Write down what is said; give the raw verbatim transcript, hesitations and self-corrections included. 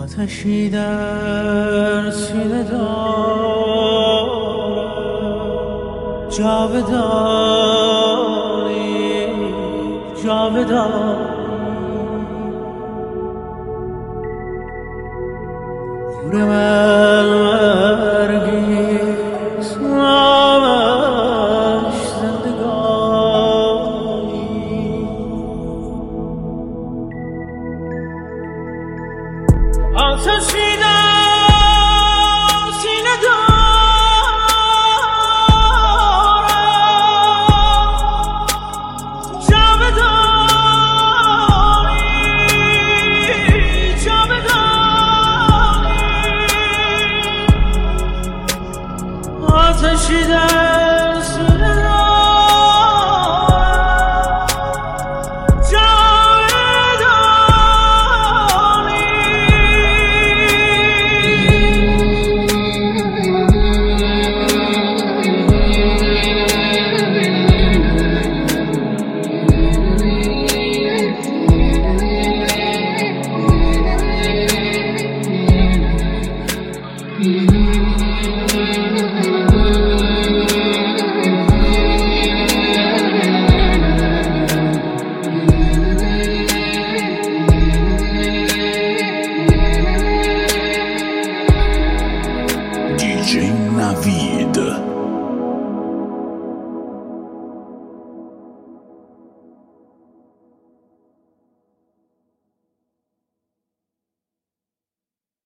آتشی در سینه دارم، جاودانی جاودانی. نور من مرگیست، نامش زندگانی. آتشی در سینه دارم، جاودانی جاودانی. آتشی در سینه دی جی نوید.